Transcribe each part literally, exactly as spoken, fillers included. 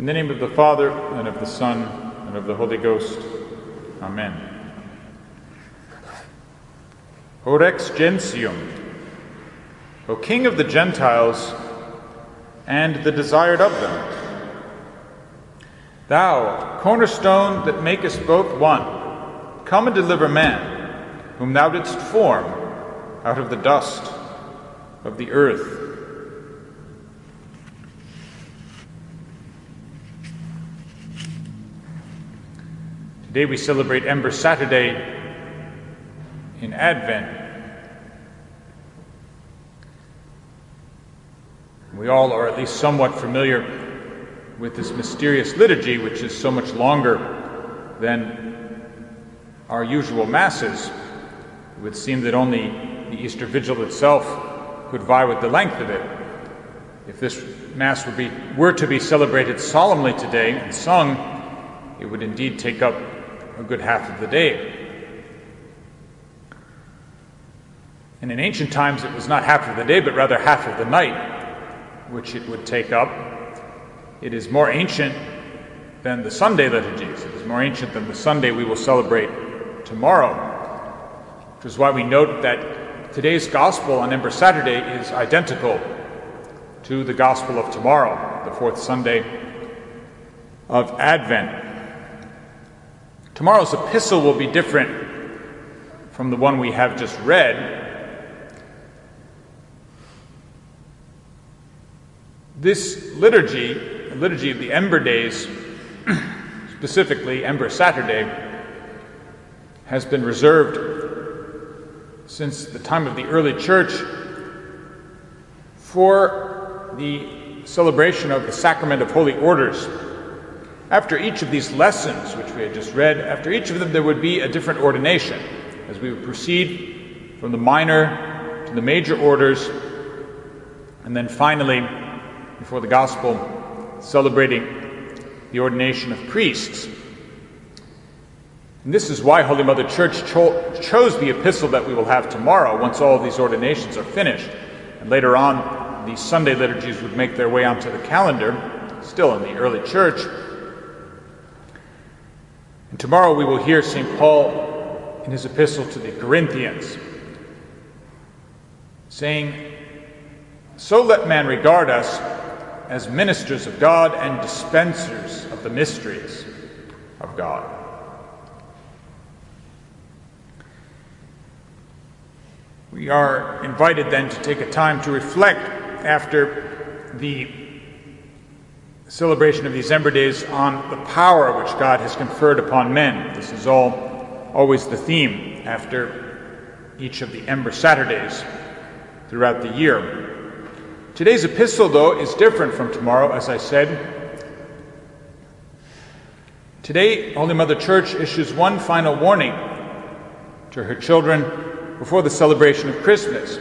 In the name of the Father, and of the Son, and of the Holy Ghost. Amen. O Rex Gentium, O King of the Gentiles, and the desired of them, thou, cornerstone that makest both one, come and deliver man, whom thou didst form out of the dust of the earth. Today we celebrate Ember Saturday in Advent. We all are at least somewhat familiar with this mysterious liturgy, which is so much longer than our usual Masses. It would seem that only the Easter Vigil itself could vie with the length of it. If this Mass would be, were to be celebrated solemnly today and sung, it would indeed take up a good half of the day. And in ancient times it was not half of the day, but rather half of the night, which it would take up. It is more ancient than the Sunday liturgies. It is more ancient than the Sunday we will celebrate tomorrow, which is why we note that today's Gospel on Ember Saturday is identical to the Gospel of tomorrow, the fourth Sunday of Advent. Tomorrow's epistle will be different from the one we have just read. This liturgy, the liturgy of the Ember Days, specifically Ember Saturday, has been reserved since the time of the early Church for the celebration of the Sacrament of Holy Orders. After each of these lessons, which we had just read, after each of them there would be a different ordination, as we would proceed from the minor to the major orders, and then finally, before the Gospel, celebrating the ordination of priests. And this is why Holy Mother Church cho- chose the epistle that we will have tomorrow, once all of these ordinations are finished. And later on, the Sunday liturgies would make their way onto the calendar, still in the early Church. And tomorrow we will hear Saint Paul in his epistle to the Corinthians saying, "So let man regard us as ministers of God and dispensers of the mysteries of God." We are invited then to take a time to reflect after the celebration of these Ember Days on the power which God has conferred upon men. This is all always the theme after each of the Ember Saturdays throughout the year. Today's epistle, though, is different from tomorrow, as I said. Today, Holy Mother Church issues one final warning to her children before the celebration of Christmas.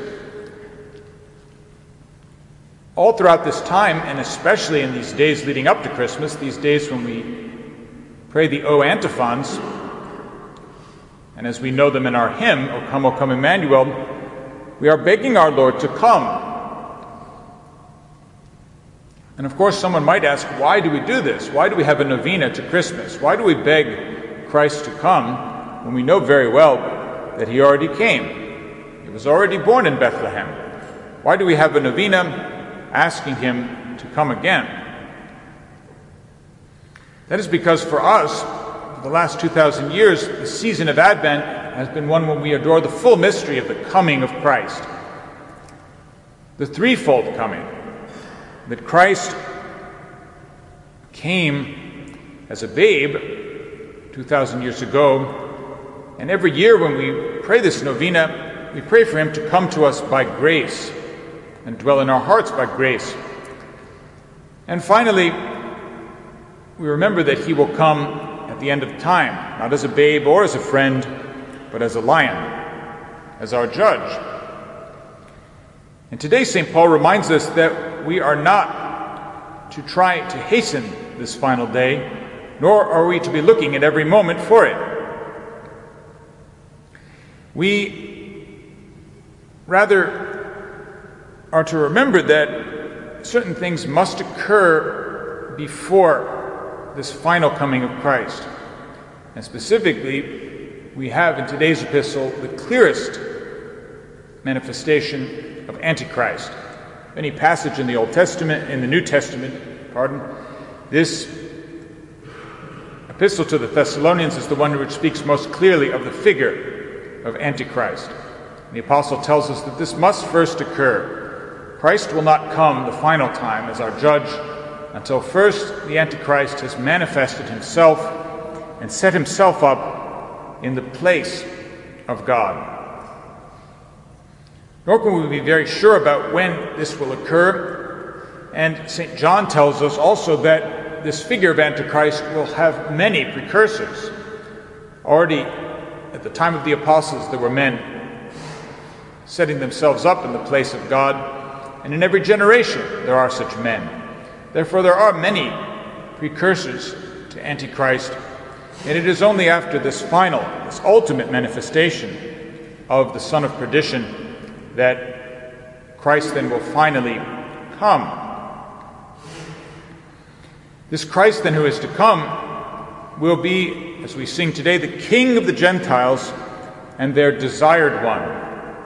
All throughout this time, and especially in these days leading up to Christmas, these days when we pray the O antiphons, and as we know them in our hymn, O come, O come, Emmanuel, we are begging our Lord to come. And of course, someone might ask, why do we do this? Why do we have a novena to Christmas? Why do we beg Christ to come when we know very well that he already came? He was already born in Bethlehem. Why do we have a novena asking him to come again? That is because for us, for the last two thousand years, the season of Advent has been one when we adore the full mystery of the coming of Christ. The threefold coming, that Christ came as a babe two thousand years ago, and every year when we pray this novena, we pray for him to come to us by grace and dwell in our hearts by grace. And finally, we remember that he will come at the end of time, not as a babe or as a friend, but as a lion, as our judge. And today Saint Paul reminds us that we are not to try to hasten this final day, nor are we to be looking at every moment for it. We rather are to remember that certain things must occur occur before this final coming of Christ. And specifically, we have in today's epistle the clearest manifestation of Antichrist. Any passage in the Old Testament, in the New Testament, pardon, this epistle to the Thessalonians is the one which speaks most clearly of the figure of Antichrist. And the apostle tells us that this must first occur. Christ will not come the final time as our judge until first the Antichrist has manifested himself and set himself up in the place of God. Nor can we be very sure about when this will occur, and Saint John tells us also that this figure of Antichrist will have many precursors. Already at the time of the apostles there were men setting themselves up in the place of God, and in every generation there are such men. Therefore there are many precursors to Antichrist, and it is only after this final, this ultimate manifestation of the Son of Perdition that Christ then will finally come. This Christ then who is to come will be, as we sing today, the King of the Gentiles and their desired one.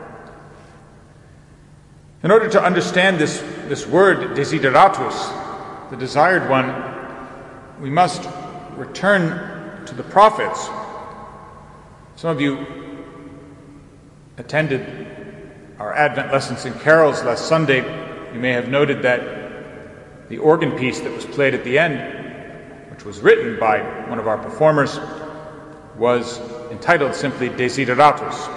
In order to understand this, this word, desideratus, the desired one, we must return to the prophets. Some of you attended our Advent lessons and carols last Sunday. You may have noted that the organ piece that was played at the end, which was written by one of our performers, was entitled simply Desideratus.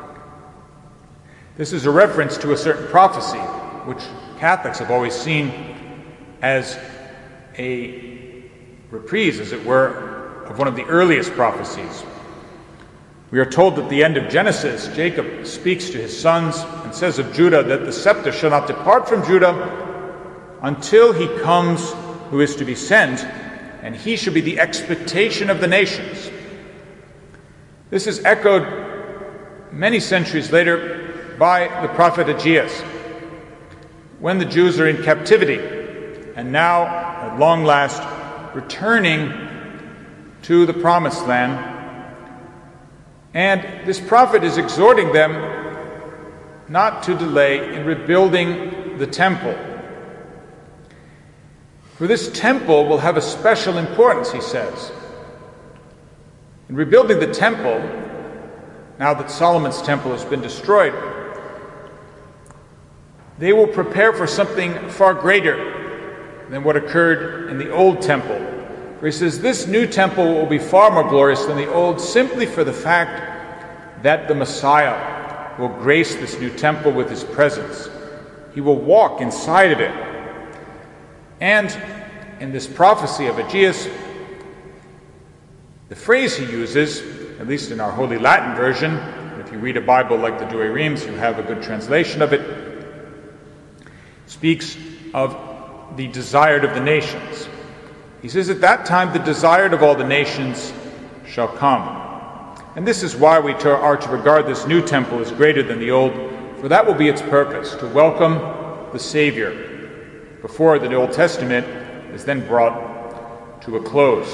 This is a reference to a certain prophecy, which Catholics have always seen as a reprise, as it were, of one of the earliest prophecies. We are told at the end of Genesis, Jacob speaks to his sons and says of Judah that the scepter shall not depart from Judah until he comes who is to be sent, and he shall be the expectation of the nations. This is echoed many centuries later by the prophet Aegeus, when the Jews are in captivity, and now, at long last, returning to the promised land. And this prophet is exhorting them not to delay in rebuilding the temple. For this temple will have a special importance, he says. In rebuilding the temple, now that Solomon's temple has been destroyed, they will prepare for something far greater than what occurred in the old temple. For he says, this new temple will be far more glorious than the old, simply for the fact that the Messiah will grace this new temple with his presence. He will walk inside of it. And in this prophecy of Aegeus, the phrase he uses, at least in our Holy Latin version, if you read a Bible like the Douay Rheims, you have a good translation of it, speaks of the desired of the nations. He says, at that time the desired of all the nations shall come. And this is why we are to regard this new temple as greater than the old, for that will be its purpose, to welcome the Savior before the Old Testament is then brought to a close.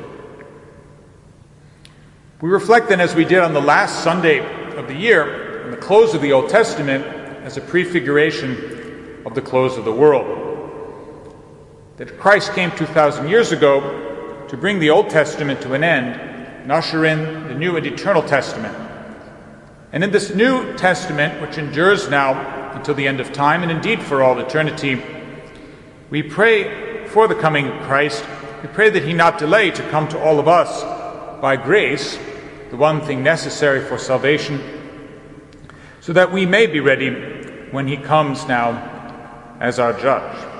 We reflect then, as we did on the last Sunday of the year, on the close of the Old Testament as a prefiguration of the close of the world. That Christ came two thousand years ago to bring the Old Testament to an end and usher in the new and eternal Testament. And in this New Testament, which endures now until the end of time, and indeed for all eternity, we pray for the coming of Christ. We pray that he not delay to come to all of us by grace, the one thing necessary for salvation, so that we may be ready when he comes now as our judge.